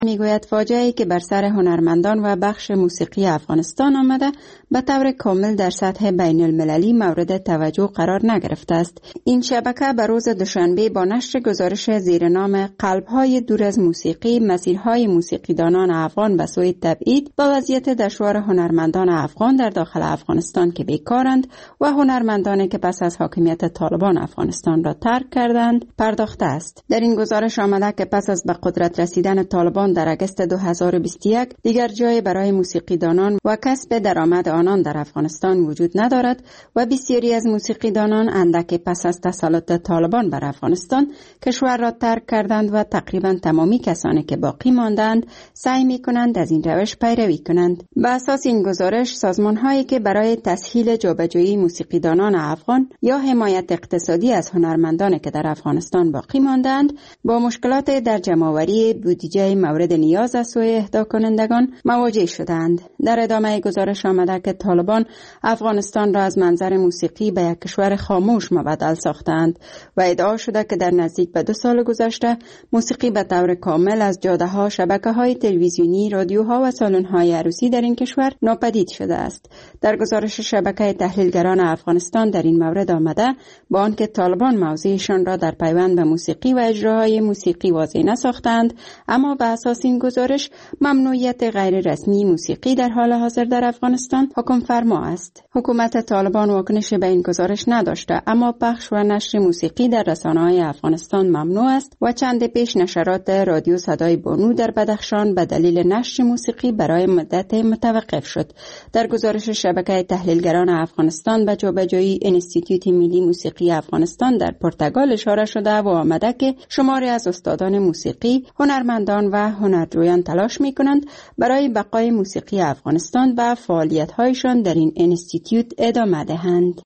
میگوید فاجعه‌ای که بر سر هنرمندان و بخش موسیقی افغانستان آمده به طور کامل در سطح بین المللی مورد توجه قرار نگرفته است. این شبکه به روز دوشنبه با نشر گزارش زیر نام قلب‌های دور از موسیقی، مسیرهای موسیقیدانان افغان به سوی تبعید با وضعیت دشوار هنرمندان افغان در داخل افغانستان که بیکارند و هنرمندانی که پس از حاکمیت طالبان افغانستان را ترک کردند پرداخته است. در این گزارش آمده که پس از به قدرت رسیدن طالبان در اگست 2021 دیگر جای برای موسیقیدانان و کسب درآمد آنان در افغانستان وجود ندارد و بسیاری از موسیقیدانان اندک پس از تسلط طالبان بر افغانستان کشور را ترک کردند و تقریبا تمامی کسانی که باقی ماندند سعی می‌کنند از این روش پیروی کنند. به اساس این گزارش سازمان‌هایی که برای تسهیل جابجایی موسیقیدانان افغان یا حمایت اقتصادی از هنرمندانی که در افغانستان باقی ماندند با مشکلات در جمع‌آوری بودجه مورد نیاز از سوی اهدا کنندگان مواجه شدند. در ادامه گزارش آمده که طالبان افغانستان را از منظر موسیقی به یک کشور خاموش مبدل ساختند و ادعا شده که در نزدیک به 2 سال گذشته موسیقی به طور کامل از جاده‌ها، شبکه‌های تلویزیونی، رادیوها و سالن‌های عروسی در این کشور ناپدید شده است. در گزارش شبکه تحلیلگران افغانستان در این مورد آمده با آنکه طالبان موضعشان را در پیوند به موسیقی و اجراهای موسیقی واضح نساختند، اما به اساس این گزارش ممنوعیت غیر رسمی موسیقی در حال حاضر در افغانستان حکم فرما است. حکومت طالبان واکنش به این گزارش نداشته، اما پخش و نشر موسیقی در رسانه‌های افغانستان ممنوع است و چند پیش نشرات رادیو صدای بانو در بدخشان به دلیل نشر موسیقی برای مدت متوقف شد. در گزارش شبکه تحلیلگران افغانستان به جابجایی انستیتوت ملی موسیقی افغانستان در پرتغال اشاره شده و آمده که شماری از استادان موسیقی، هنرمندان و هنرجویان تلاش می‌کنند برای بقای موسیقی افغانستان و فعالیت‌هایشان در این انستیتوت ادامه دهند.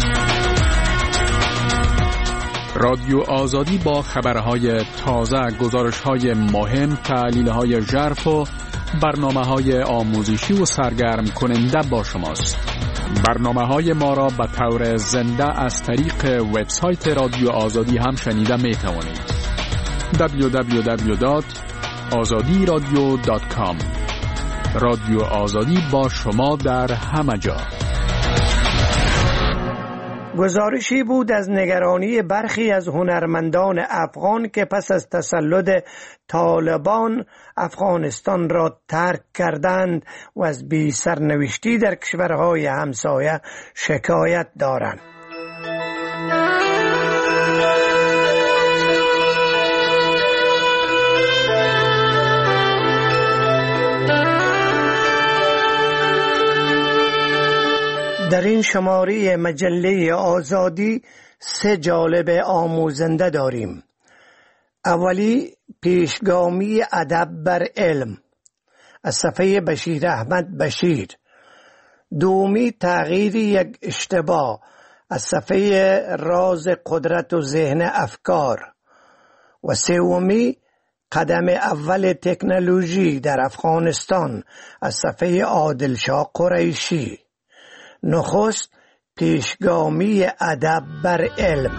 رادیو آزادی با خبرهای تازه، گزارش‌های مهم، تحلیل‌های ژرف و برنامه‌های آموزشی و سرگرم کننده با شماست. برنامه‌های ما را به طور زنده از طریق وبسایت رادیو آزادی هم شنیده می‌توانید. www.azadiradio.com. رادیو آزادی با شما در همه جا. گزارشی بود از نگرانی برخی از هنرمندان افغان که پس از تسلط طالبان افغانستان را ترک کردند و از بی سرنوشتی در کشورهای همسایه شکایت دارند. در این شماره مجله آزادی 3 جالب آموزنده داریم. اولی پیشگامی ادب بر علم از صفحه بشیر احمد بشیر. دومی تغییر یک اشتباه از صفحه راز قدرت و ذهن افکار. و سومی قدم اول تکنولوژی در افغانستان از صفحه عادلشاه قریشی. نخست پیشگامی ادب بر علم.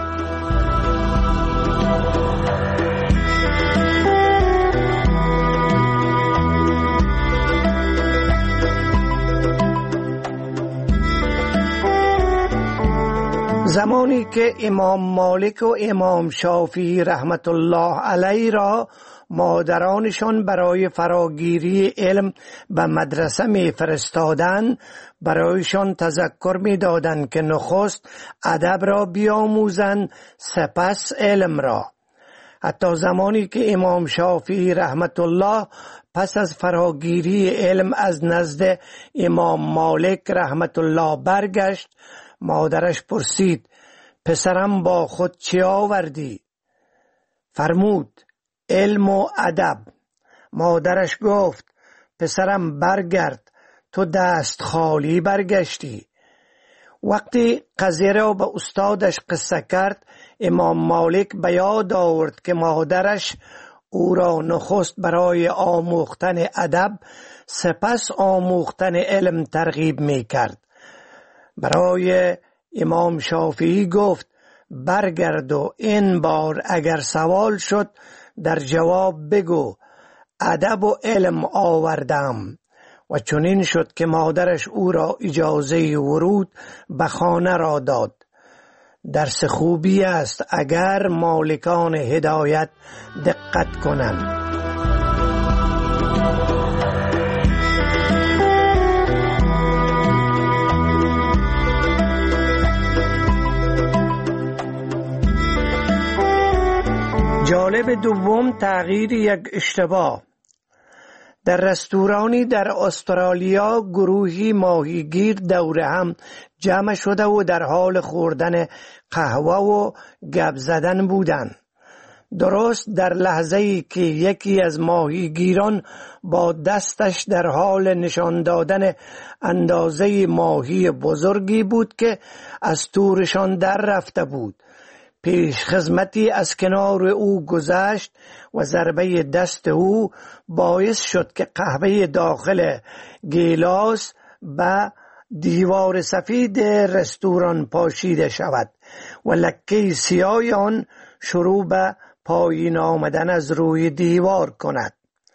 زمانی که امام مالک و امام شافعی رحمت الله علیه را مادرانشان برای فراگیری علم به مدرسه می فرستادند، برایشان تذکر می دادند که نخست ادب را بیاموزند سپس علم را. حتی زمانی که امام شافعی رحمت الله پس از فراگیری علم از نزد امام مالک رحمت الله برگشت، مادرش پرسید: پسرم با خود چه آوردی؟ فرمود: علم و ادب. مادرش گفت: پسرم برگرد، تو دست خالی برگشتی. وقتی قضیه را به استادش قصه کرد، امام مالک به یاد آورد که مادرش او را نخست برای آموختن ادب سپس آموختن علم ترغیب می کرد. برای امام شافعی گفت: برگرد و این بار اگر سوال شد در جواب بگو ادب و علم آوردم. و چنین شد که مادرش او را اجازه ورود به خانه را داد. درس خوبی است اگر مالکان هدایت دقت کنند. جالب دوم، تغییر یک اشتباه. در رستورانی در استرالیا گروهی ماهیگیر دور هم جمع شده و در حال خوردن قهوه و گپ زدن بودند. درست در لحظه‌ای که یکی از ماهیگیران با دستش در حال نشان دادن اندازه ماهی بزرگی بود که از تورشان در رفته بود، پیش خدمتی از کنار او گذشت و ضربه دست او باعث شد که قهوه داخل گیلاس به دیوار سفید رستوران پاشیده شود و لکه سیاه آن شروع به پایین آمدن از روی دیوار کند.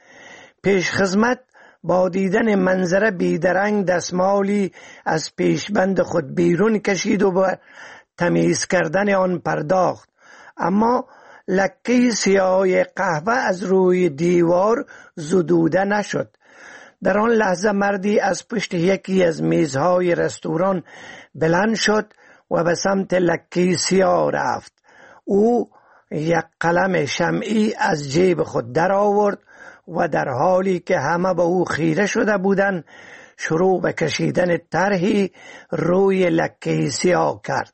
پیش خدمت با دیدن منظره بیدرنگ دستمالی از پیشبند خود بیرون کشید و به تمیز کردن آن پرداخت، اما لکه سیاه قهوه از روی دیوار زدوده نشد. در آن لحظه مردی از پشت یکی از میزهای رستوران بلند شد و به سمت لکه سیاه رفت. او یک قلم شمعی از جیب خود در آورد و در حالی که همه به او خیره شده بودند شروع به کشیدن طرحی روی لکه سیاه کرد.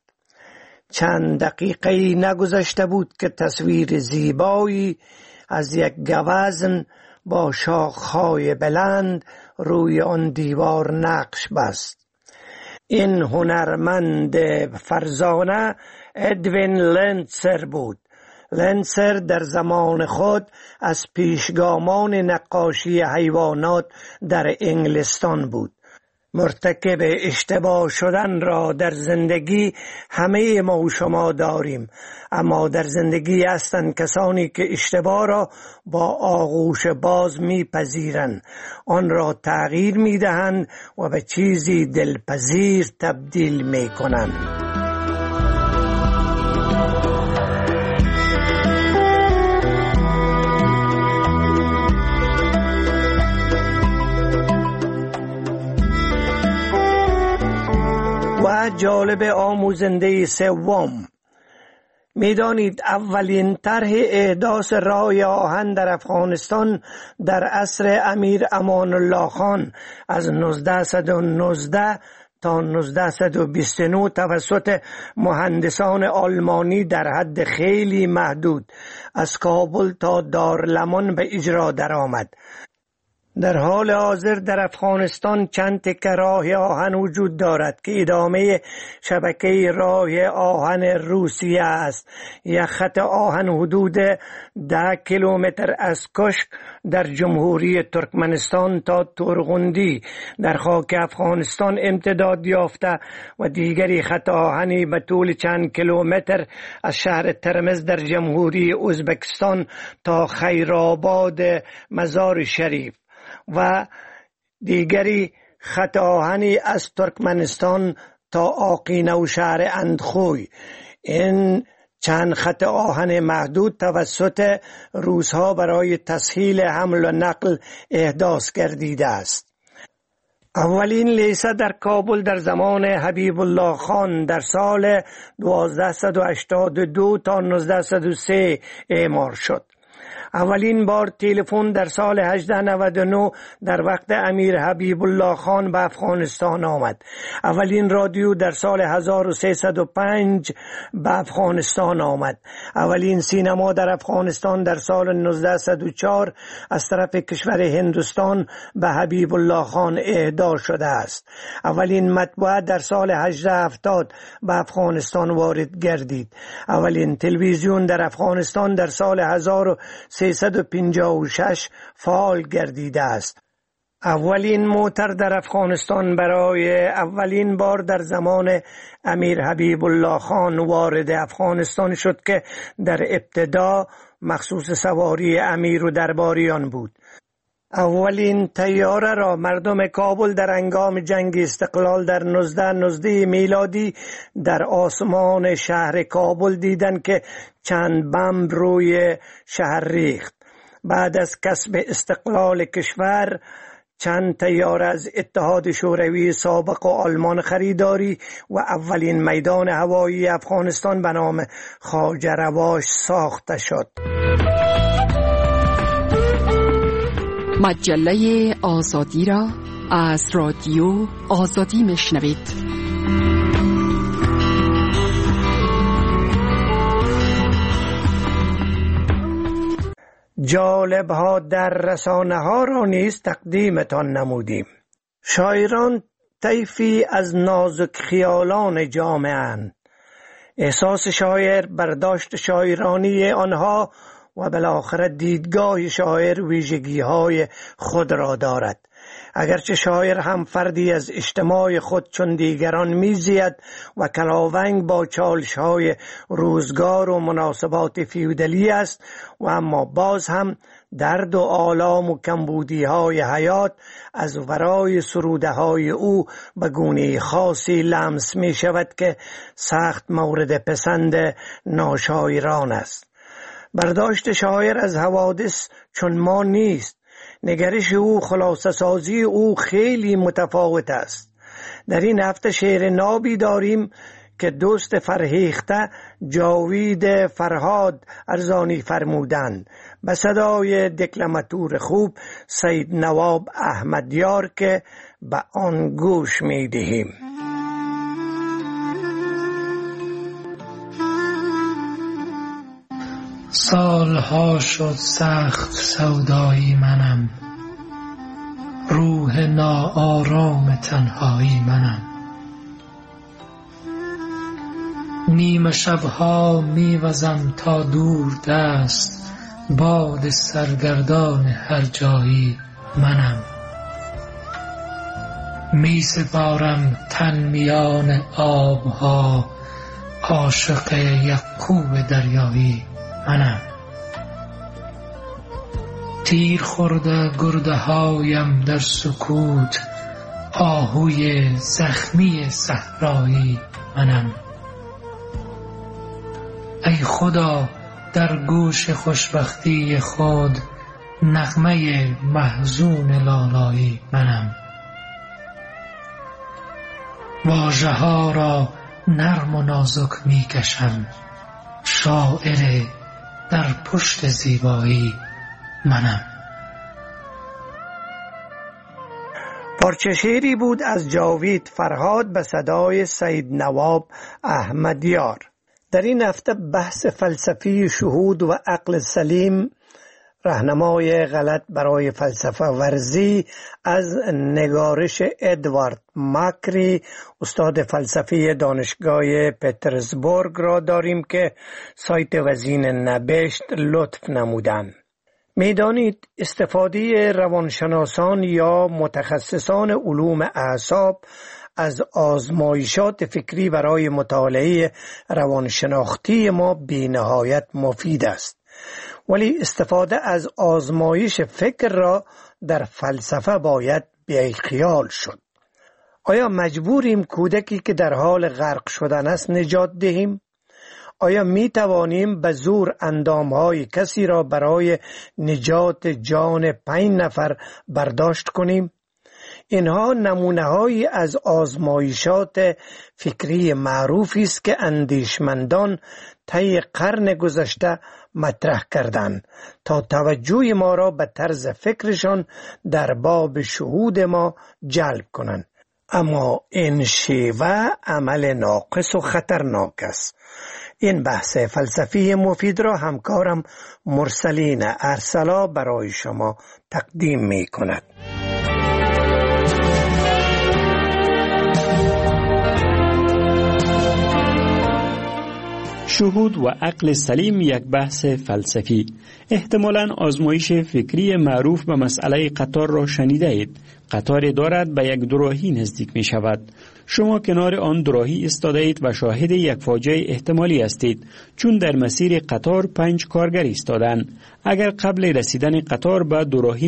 چند دقیقه نگذشته بود که تصویر زیبایی از یک گوزن با شاخهای بلند روی آن دیوار نقش بست. این هنرمند فرزانه ادوین لنسر بود. لنسر در زمان خود از پیشگامان نقاشی حیوانات در انگلستان بود. مرتکب اشتباه شدن را در زندگی همه ما و شما داریم، اما در زندگی هستند کسانی که اشتباه را با آغوش باز میپذیرند، آن را تغییر میدهند و به چیزی دلپذیر تبدیل میکنند. و جالب آموزنده سوم، میدانید اولین طرح احداث راه آهن در افغانستان در عصر امیر امان الله خان از 1919 تا 1929 توسط مهندسان آلمانی در حد خیلی محدود از کابل تا دارالمان به اجرا درآمد. در حال حاضر در افغانستان چند تکه راه آهن وجود دارد که ادامه شبکه راه آهن روسیه است. یک خط آهن حدود 10 کیلومتر از کشک در جمهوری ترکمنستان تا تورغوندی در خاک افغانستان امتداد یافته و دیگری خط آهنی به طول چند کیلومتر از شهر ترمز در جمهوری ازبکستان تا خیرآباد مزار شریف و دیگری خط آهنی از ترکمنستان تا آقینه و شهر اندخوی. این چند خط آهن محدود توسط روس‌ها برای تسهیل حمل و نقل احداث گردیده است. اولین لیسه در کابل در زمان حبیب الله خان در سال 1282 تا 1903 اعمار شد. اولین بار تلفن در سال 1899 در وقت امیر حبیب الله خان به افغانستان آمد. اولین رادیو در سال 1305 به افغانستان آمد. اولین سینما در افغانستان در سال 1904 از طرف کشور هندوستان به حبیب الله خان اهدا شده است. اولین مطبوعه در سال 1870 به افغانستان وارد گردید. اولین تلویزیون در افغانستان در سال 1356 فعال گردیده است. اولین موتر در افغانستان برای اولین بار در زمان امیر حبیب الله خان وارد افغانستان شد که در ابتدا مخصوص سواری امیر و درباریان بود. اولین طیاره را مردم کابل در هنگام جنگ استقلال در 1919 میلادی در آسمان شهر کابل دیدند که چند بمب روی شهر ریخت. بعد از کسب استقلال کشور چند طیاره از اتحاد شوروی سابق و آلمان خریداری و اولین میدان هوایی افغانستان به نام خواجه رواش ساخته شد. مجله آزادی را از رادیو آزادی میشنوید. جالب ها در رسانه ها را نیز تقدیمتان نمودیم. شاعران طیفی از نازک خیالان جامعه اند. احساس شاعر، برداشت شاعرانی آنها و بالاخره دیدگاه شاعر ویژگی های خود را دارد. اگرچه شاعر هم فردی از اجتماع خود چون دیگران میزید و کلاونگ با چالش های روزگار و مناسبات فیودالی است و اما باز هم درد و آلام و کمبودی های حیات از ورای سروده های او به گونه خاصی لمس می شود که سخت مورد پسند ناشاعران است. برداشت شاعر از حوادث چون ما نیست. نگرش او، خلاصه سازی او خیلی متفاوت است. در این هفته شعر نابی داریم که دوست فرهیخته جاوید فرهاد ارزانی فرمودند به صدای دکلماتور خوب سید نواب احمدیار که به آن گوش می دهیم. سالها شد سخت سودایی منم، روح ناآرام تنهایی منم. نیمه شبها میوزم تا دور دست، باد سرگردان هر جایی منم. می سپارم تن میان آبها، عاشق یک کوه دریایی منم. تیر خورده گرده هایم در سکوت، آهوی زخمی صحرایی منم. ای خدا در گوش خوشبختی خود، نغمه محزون لالایی منم. واژه ها را نرم و نازک می کشم، شاعر در پشت زیبایی منم. پارچه شعری بود از جاوید فرهاد به صدای سید نواب احمدیار. در این هفته بحث فلسفی شهود و عقل سلیم، راهنمای غلط برای فلسفه ورزی از نگارش ادوارد ماکری، استاد فلسفی دانشگاه پترزبورگ را داریم که سایت وزین نبشت لطف نمودند. میدانید استفاده روانشناسان یا متخصصان علوم اعصاب از آزمایشات فکری برای مطالعه روانشناختی ما بی نهایت مفید است. ولی استفاده از آزمایش فکر را در فلسفه باید بی‌خیال شد. آیا مجبوریم کودکی که در حال غرق شدن است نجات دهیم؟ آیا می توانیم به زور اندامهای کسی را برای نجات جان 5 نفر برداشت کنیم؟ اینها نمونه‌هایی از آزمایشات فکری معروفی است که اندیشمندان طی قرن گذشته مطرح کردند تا توجه ما را به طرز فکرشان در باب شهود ما جلب کنند. اما این شیوه عمل ناقص و خطرناک است. این بحث فلسفی مفید را همکارم مرسلین ارسلا برای شما تقدیم می کند. شهود و عقل سلیم یک بحث فلسفی. احتمالاً آزمایش فکری معروف به مسئله قطار را شنیده اید. قطاری دارد به یک دوراهی نزدیک می شود. شما کنار آن دوراهی ایستاده اید و شاهد یک فاجعه احتمالی هستید، چون در مسیر قطار 5 کارگر ایستادند. اگر قبل رسیدن قطار به دوراهی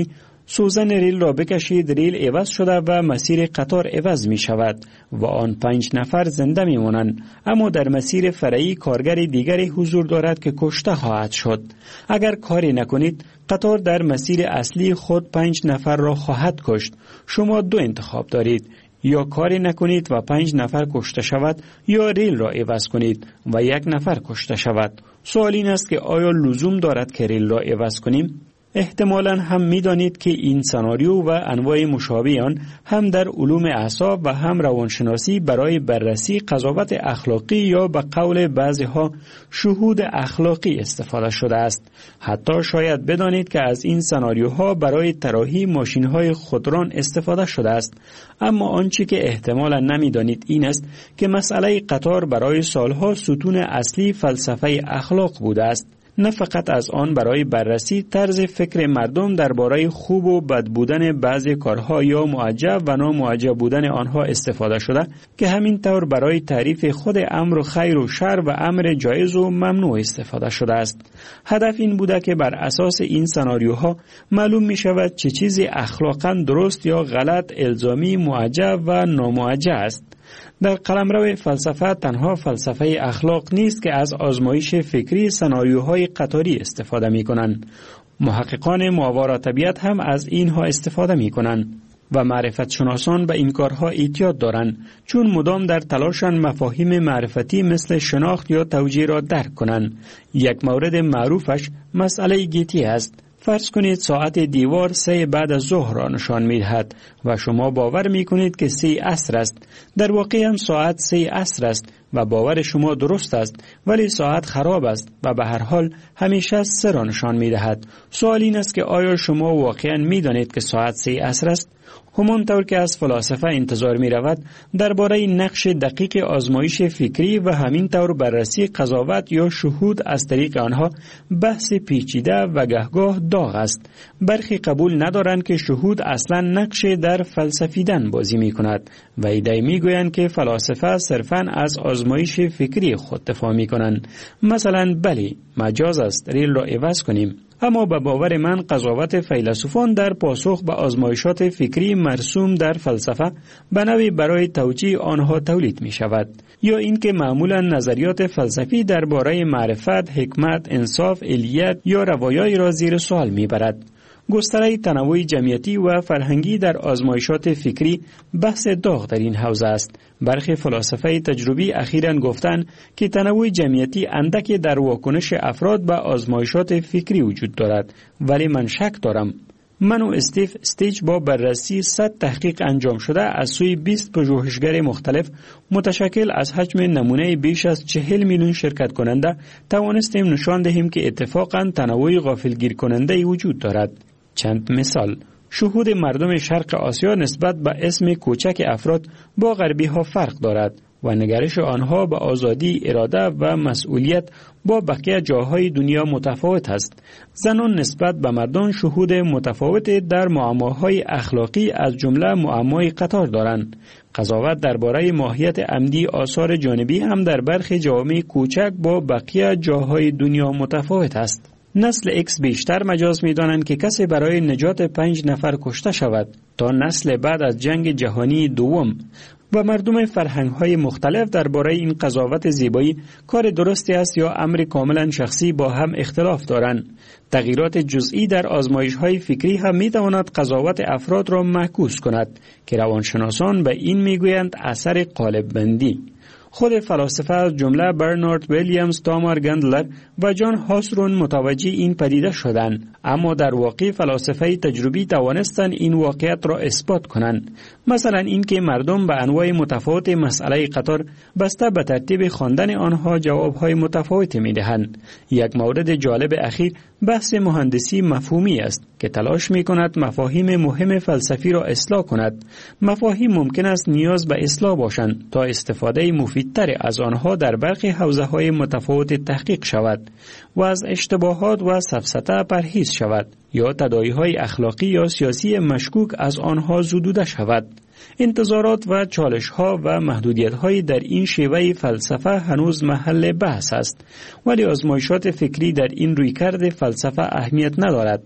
سوزن ریل را بکشید، ریل عوض شده و مسیر قطار عوض می شود و آن 5 نفر زنده می مانند، اما در مسیر فرعی کارگر دیگری حضور دارد که کشته خواهد شد. اگر کاری نکنید قطار در مسیر اصلی خود 5 نفر را خواهد کشت. شما 2 انتخاب دارید، یا کاری نکنید و 5 نفر کشته شود یا ریل را عوض کنید و 1 نفر کشته شود. سوال این است که آیا لزوم دارد که ریل را عوض کنیم؟ احتمالاً هم می دانید که این سناریو و انواع مشابه آن هم در علوم اعصاب و هم روانشناسی برای بررسی قضاوت اخلاقی یا به قول بعضی ها شهود اخلاقی استفاده شده است. حتی شاید بدانید که از این سناریوها برای طراحی ماشین‌های خودران استفاده شده است. اما آنچه که احتمالاً نمی دانید این است که مسئله قطار برای سالها ستون اصلی فلسفه اخلاق بوده است. نه فقط از آن برای بررسی طرز فکر مردم درباره خوب و بد بودن بعضی کارها یا معجب و نامعجب بودن آنها استفاده شده، که همین طور برای تعریف خود امر خیر و شر و امر جایز و ممنوع استفاده شده است. هدف این بوده که بر اساس این سناریوها معلوم می شود چه چیزی اخلاقاً درست یا غلط، الزامی، معجب و نامعجب است. در قلمرو فلسفه تنها فلسفه اخلاق نیست که از آزمایش فکری سناریوهای قطاری استفاده می کنند. محققان ماورا طبیعت هم از اینها استفاده می کنند و معرفت شناسان به این کارها اعتیاد دارند، چون مدام در تلاشن مفاهیم معرفتی مثل شناخت یا توجیه را درک کنند. یک مورد معروفش مسئله گیتی است. فرض کنید ساعت دیوار 3 بعد از ظهر را نشان می دهد و شما باور می کنید که 3 عصر است. در واقع هم ساعت 3 عصر است و باور شما درست است، ولی ساعت خراب است و به هر حال همیشه 3 را نشان می دهد. سوال این است که آیا شما واقعا می دانید که ساعت 3 عصر است؟ همانطور که از فلاسفه انتظار می رود درباره نقش دقیق آزمایش فکری و همین طور بررسی قضاوت یا شهود از طریق آنها بحث پیچیده و گهگاه داغ است. برخی قبول ندارند که شهود اصلا نقش در فلسفیدن بازی می کند و ایده می گویند که فلاسفه صرفاً از آزمایش فکری خود دفاع می کنند. مثلا بلی، مجاز است ریل را عوض کنیم. اما به باور من قضاوت فیلسوفان در پاسخ به آزمایشات فکری مرسوم در فلسفه به نوعی برای توجیه آنها تولید می شود، یا اینکه معمولا نظریات فلسفی درباره معرفت، حکمت، انصاف، علیت یا روایایی را زیر سوال می برد. گستره تنوع جمعیتی و فرهنگی در آزمایشات فکری بحث داغ در این حوزه است. برخی فلاسفه تجربی اخیراً گفتند که تنوع جمعیتی اندکی در واکنش افراد به آزمایشات فکری وجود دارد، ولی من شک دارم. من و استیف استیج با بررسی 100 تحقیق انجام شده از سوی 20 پژوهشگر مختلف متشکل از حجم نمونه بیش از 40 میلیون شرکت کننده توانستیم نشان دهیم که اتفاقاً تنوع غافلگیر کننده وجود دارد. چند مثال: شهود مردم شرق آسیا نسبت به اسم کوچک افراد با غربی ها فرق دارد و نگرش آنها به آزادی، اراده و مسئولیت با بقیه جاهای دنیا متفاوت است. زنان نسبت به مردان شهود متفاوت در معماهای اخلاقی از جمله معمای قطار دارند. قضاوت درباره ماهیت عمدی آثار جانبی هم در برخی جوامع کوچک با بقیه جاهای دنیا متفاوت است. نسل اکس بیشتر مجاز می دانند که کسی برای نجات 5 نفر کشته شود تا نسل بعد از جنگ جهانی دوم، و مردم فرهنگ‌های مختلف درباره این قضاوت زیبایی کار درستی است یا امر کاملا شخصی با هم اختلاف دارند. تغییرات جزئی در آزمایش‌های فکری هم می‌تواند قضاوت افراد را معکوس کند که روانشناسان به این می‌گویند اثر قالب‌بندی. خود فلاسفه از جمله برنارد ویلیامز، تامار گندلر و جان هاسرون متوجه این پدیده شدند، اما در واقع فلاسفه تجربی توانستند این واقعیت را اثبات کنند. مثلا اینکه مردم به انواع متفاوت مسئله قطار بسته به ترتیب خواندن آنها جوابهای متفاوت می‌دهند. یک مورد جالب اخیر بحث مهندسی مفهومی است که تلاش می‌کند مفاهیم مهم فلسفی را اصلاح کند. مفاهیم ممکن است نیاز به اصلاح باشند تا استفاده مفیدتر از آنها در برخی حوزه‌های متفاوت تحقیق شود و از اشتباهات و سفسطه پرهیز شود یا تداعی‌های اخلاقی یا سیاسی مشکوک از آنها زدوده شود. انتظارات و چالش‌ها و محدودیت‌های در این شیوه فلسفه هنوز محل بحث است، ولی آزمایشات فکری در این رویکرد فلسفه اهمیت ندارد.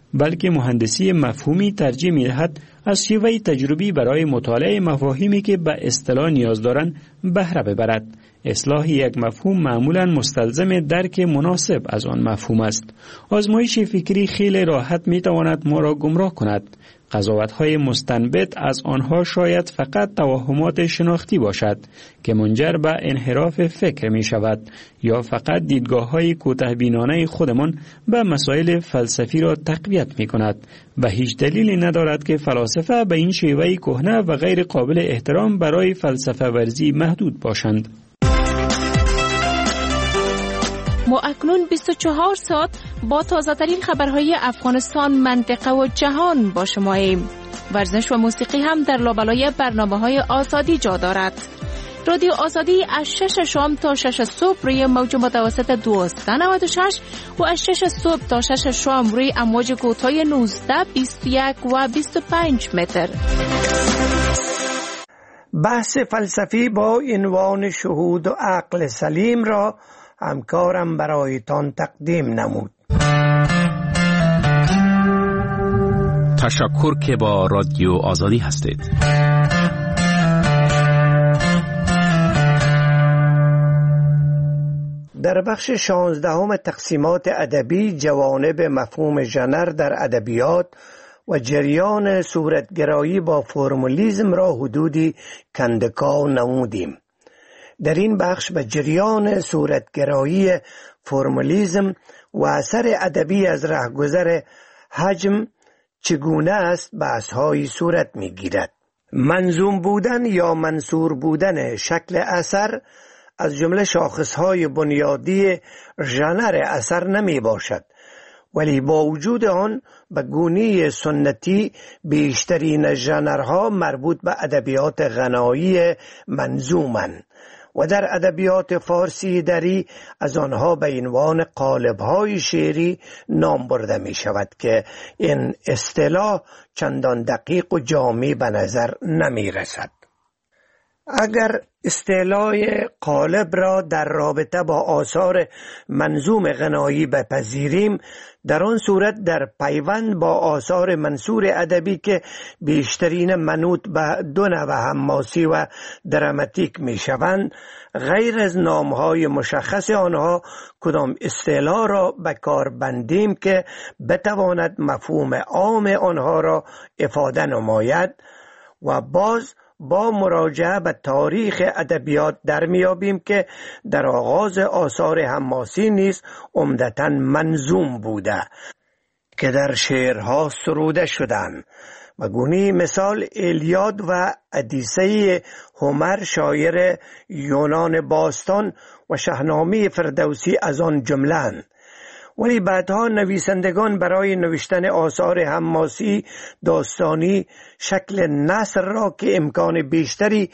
بلکه مهندسی مفهومی ترجیح می‌دهد از شیوه تجربی برای مطالعه مفاهیمی که به اصطلاح نیاز دارند بهره ببرد. اصلاح یک مفهوم معمولاً مستلزم درک مناسب از آن مفهوم است. آزمایش فکری خیلی راحت می‌تواند ما را گمراه کند. قضاوت‌های مستنبط از آنها شاید فقط توهمات شناختی باشد که منجر به انحراف فکر می شود یا فقط دیدگاه‌های کوتاه‌بینانه خودمان به مسائل فلسفی را تقویت می کند و هیچ دلیلی ندارد که فلاسفه به این شیوه کهنه و غیر قابل احترام برای فلسفه ورزی محدود باشند. ما اکنون 24 ساعت با تازه‌ترین خبرهای افغانستان، منطقه و جهان با شماییم. ورزش و موسیقی هم در لابلای برنامه‌های آزادی جا دارد. رادیو آزادی از 6 شام تا 6 صبح روی موج متوسط 1296 و از 6 صبح تا 6 شام روی امواج کوتاه 19، 21 و 25 متر. بحث فلسفی با عنوان شهود و عقل سلیم را همکارم برایتان تقدیم نمود. تشکر که با رادیو آزادی هستید. در بخش 16 تقسیمات ادبی جوانب مفهوم ژنر در ادبیات و جریان صورتگرایی با فرمولیسم را حدودی کندکاو نمودیم. در این بخش به جریان صورتگرایی، فرمولیسم و اثر ادبی از رهگذر حجم چگونه است بحث‌هایی صورت می‌گیرد. منظوم بودن یا منثور بودن شکل اثر از جمله شاخص‌های بنیادی ژنر اثر نمی باشد، ولی با وجود آن به گونه سنتی بیشترین ژنرها مربوط به ادبیات غنایی منظومند و در ادبیات فارسی دری از آنها به عنوان قالب‌های شعری نام برده می شود که این اصطلاح چندان دقیق و جامع به نظر نمی رسد. اگر اصطلاح قالب را در رابطه با آثار منظوم غنایی بپذیریم، در آن صورت در پیوند با آثار منثور ادبی که بیشترین منوط به دو نوع حماسی و دراماتیک می شوند، غیر از نامهای مشخص آنها کدام اصطلاح را به کار بندیم که بتواند مفهوم عام آنها را افاده نماید و باز با مراجعه به تاریخ ادبیات در میابیم که در آغاز آثار حماسی نیز عمدتاً منظوم بوده که در شعرها سروده شدند. و گونه مثال ایلیاد و ادیسه هومر شاعر یونان باستان و شاهنامه فردوسی از آن جمله‌اند. ولی بعدها نویسندگان برای نوشتن آثار حماسی داستانی شکل نثر را که امکان بیشتری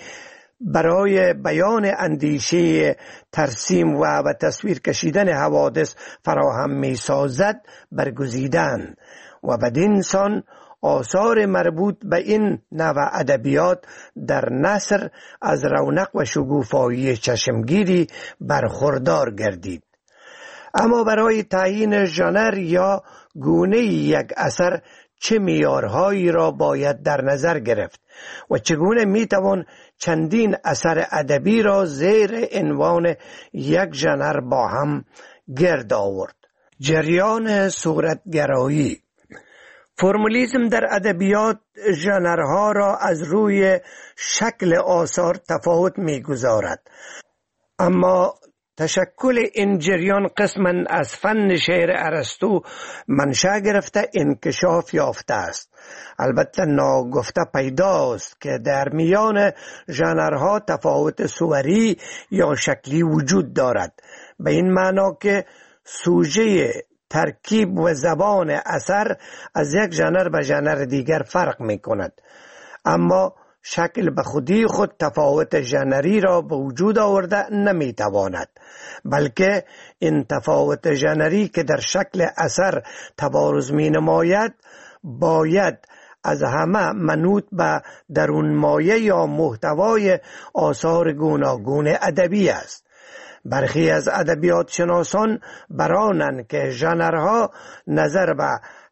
برای بیان اندیشه ترسیم و تصویر کشیدن حوادث فراهم می سازد برگزیدند و بدین سان آثار مربوط به این نوع ادبیات در نثر از رونق و شگوفایی چشمگیری برخوردار گردید. اما برای تعیین ژانر یا گونه یک اثر چه معیارهایی را باید در نظر گرفت و چگونه میتوان چندین اثر ادبی را زیر عنوان یک ژانر با هم گرد آورد؟ جریان صورتگرایی. فرمولیسم در ادبیات ژانرها را از روی شکل آثار تفاوت میگذارد، اما تشکل این جریان قسماً از فن شعر ارسطو منشأ گرفته انکشاف یافته است. البته ناگفته پیداست که در میان ژانرها تفاوت صوری یا شکلی وجود دارد، به این معنا که سوژه، ترکیب و زبان اثر از یک ژانر به ژانر دیگر فرق می کند، اما شکل به خودی خود تفاوت ژانری را به وجود آورده نمی تواند، بلکه این تفاوت ژانری که در شکل اثر تبارز می نماید باید از همه منوط به درون مایه یا محتوای آثار گوناگون ادبی است. برخی از ادبیات شناسان برانند که ژانرها نظر به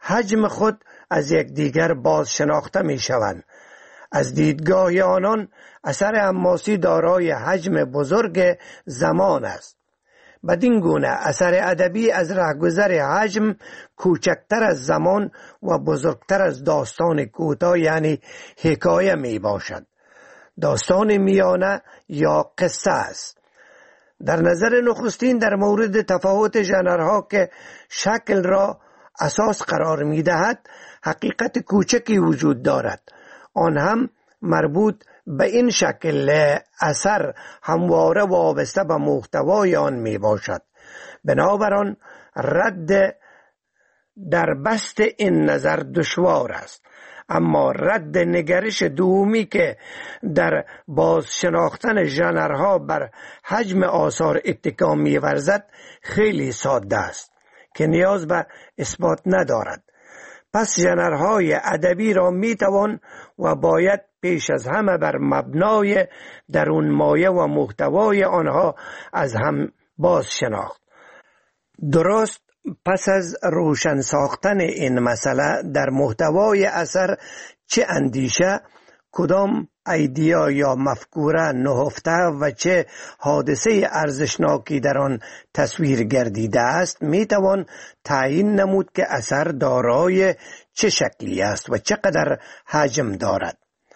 حجم خود از یکدیگر باز شناخته می شوند. از دیدگاه آنان اثر حماسی دارای حجم بزرگ زمان است. بدین گونه اثر ادبی از رهگذر حجم کوچکتر از زمان و بزرگتر از داستان کوتاه یعنی حکایه می باشد. داستان میانه یا قصه است. در نظر نخستین در مورد تفاوت ژانرها که شکل را اساس قرار می دهد حقیقت کوچکی وجود دارد. آن هم مربوط به این شکل اثر همواره وابسته به محتوای آن می باشد. بنابراین رد در بست این نظر دشوار است. اما رد نگرش دومی که در باز شناختن ژانرها بر حجم آثار اتکا می ورزد خیلی ساده است که نیاز به اثبات ندارد. پس ژانرهای ادبی را می توان و باید پیش از همه بر مبنای درون مایه و محتوای آنها از هم باز شناخت. درست پس از روشن ساختن این مسئله در محتوای اثر چه اندیشه، کدام ایدیا یا مفکوره نهفته و چه حادثه ارزشناکی در آن تصویر گردیده است می توان تعیین نمود که اثر دارای چه شکلی است و چقدر حجم دارد.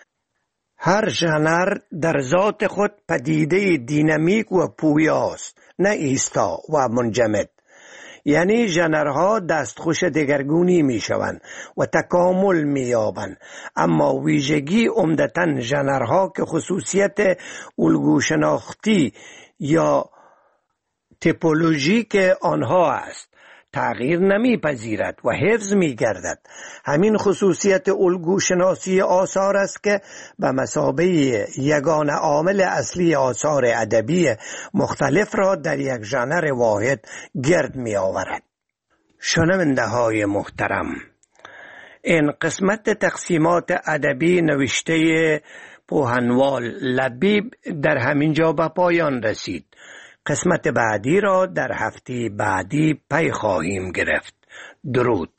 هر ژانر در ذات خود پدیده دینامیک و پویا است، نه ایستا و منجمد. یعنی ژانرها دستخوش دگرگونی می شوند و تکامل می یابند، اما ویژگی عمدتاً ژانرها که خصوصیت الگو شناختی یا تیپولوژیک آنها است تغییر نمی پذیرد و حفظ می گردد. همین خصوصیت الگو شناسی آثار است که به مثابه یگانه عامل اصلی آثار ادبی مختلف را در یک ژانر واحد گرد می آورد. شنونده های محترم، این قسمت تقسیمات ادبی نوشته پوهنوال لبیب در همین جا به پایان رسید. قسمت بعدی را در هفته بعدی پی خواهیم گرفت. درود.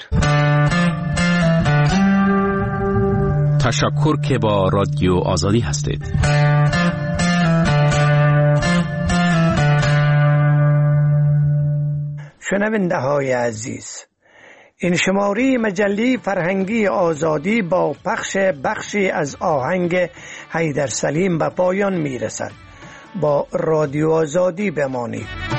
تشکر که با رادیو آزادی هستید. شنونده های عزیز، این شماره مجله فرهنگی آزادی با بخشی از آهنگ حیدر سلیم به پایان می رسد. با رادیو آزادی بمانید.